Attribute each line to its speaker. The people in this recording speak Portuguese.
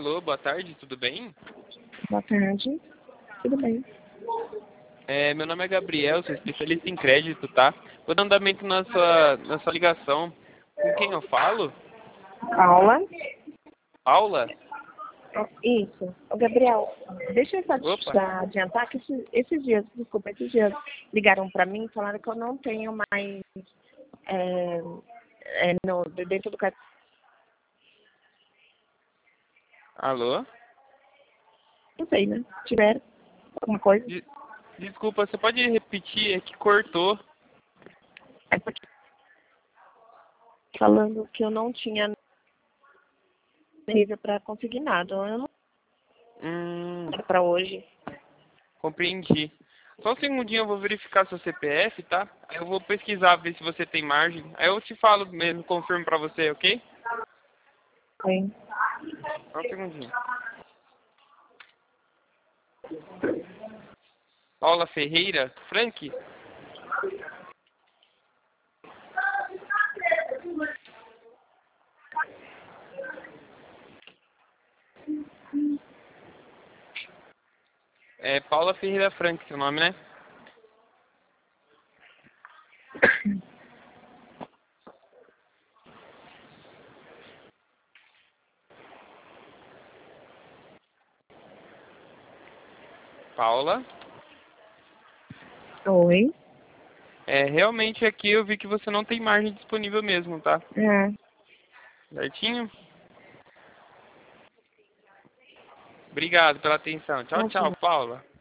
Speaker 1: Alô, boa tarde, tudo bem?
Speaker 2: Boa tarde. Tudo bem?
Speaker 1: Meu nome é Gabriel, sou especialista em crédito, tá? Vou dar andamento na sua ligação. Com quem eu falo?
Speaker 2: Paula?
Speaker 1: Paula?
Speaker 2: Isso. Ô, Gabriel, deixa eu só
Speaker 1: Opa,
Speaker 2: te adiantar que esses dias ligaram para mim e falaram que eu não tenho mais é, dentro do cartão.
Speaker 1: alô?
Speaker 2: Não sei, né? Se tiver alguma coisa,
Speaker 1: De- Desculpa, você pode repetir? É que cortou.
Speaker 2: é porque falando que eu não tinha nível para conseguir nada. Eu não quero para hoje.
Speaker 1: Compreendi. Só um segundinho, eu vou verificar seu CPF, tá? Aí eu vou pesquisar, ver se você tem margem. Aí eu te falo mesmo, confirmo pra você, ok?
Speaker 2: Oi.
Speaker 1: Só um segundinho. Paula Ferreira, Frank? É Paula Ferreira Frank, seu nome, né? Paula?
Speaker 2: Oi.
Speaker 1: Realmente aqui eu vi que você não tem margem disponível mesmo, tá?
Speaker 2: É.
Speaker 1: Certinho? Obrigado pela atenção. Tchau, tchau,
Speaker 2: Imagina.
Speaker 1: Paula.